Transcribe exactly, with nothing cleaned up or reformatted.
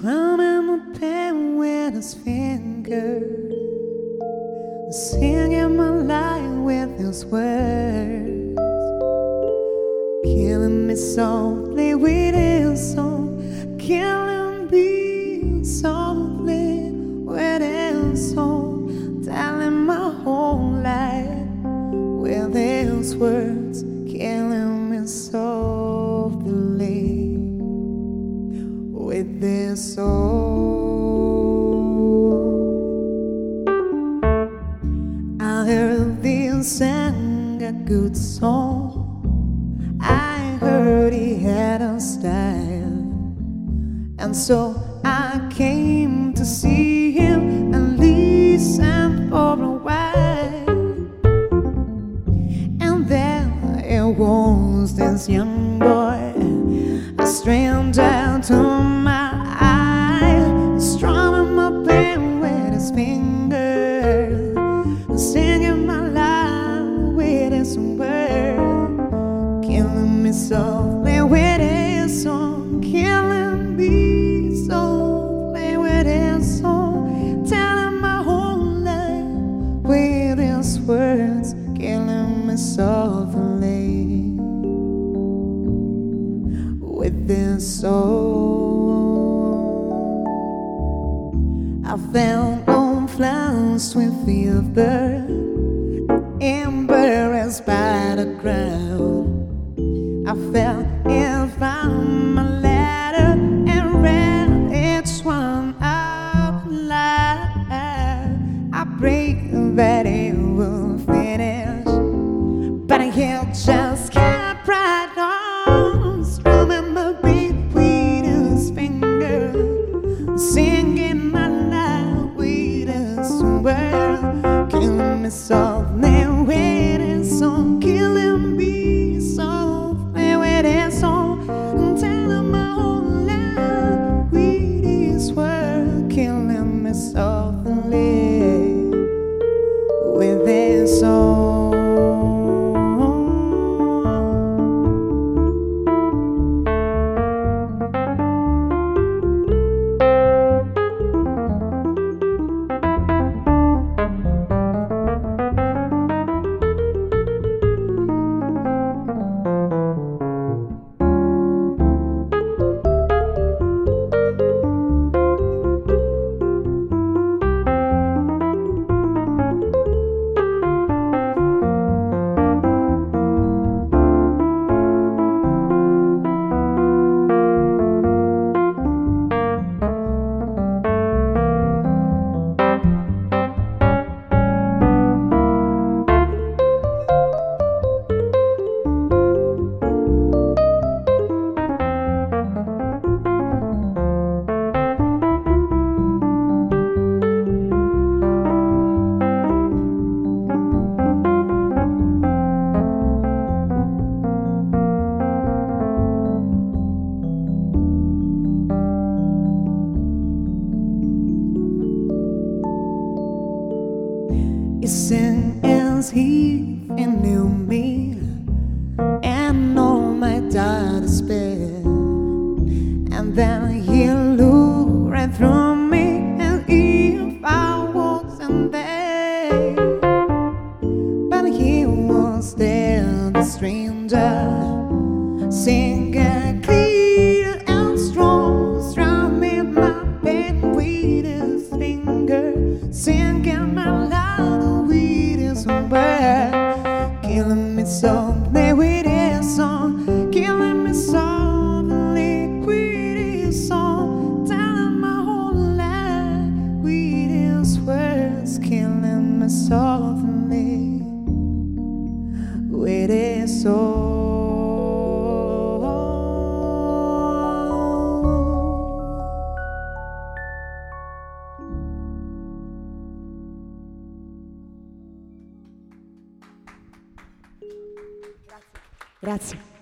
strumming the pen with his fingers, singing my life with his words, killing me softly with his song, killing me softly with his song, telling my whole life with his words, killing me softly with this song. I heard he sang a good song, I heard he had a style, and so I came to see him and listen for a while. And there it was, this young boy, a stranger to my eye, strumming my pen with his fingers, singing my life with his word, killing me softly with his song, killing me softly with his song, telling my whole life with his words, killing me softly with this song. I found on flowers with fever, embarrassed by the crowd. I felt if I'm a letter and read each one out loud. I pray that it will finish, but he just kept right on, strumming my beat with his finger, singing my life with his word, killing me softly with his song, killing me softly with his song, telling my whole life with his word, killing me softly with his song. He sang as he knew me and all my dark despair, and then he looked right through me as if I wasn't there. But he was there, the stranger, singing clear and strong, strumming my pen with his finger, singing my life with his word, killing me softly with his song, killing me softly with his song, telling my whole life with his words, killing me softly with his song. Grazie.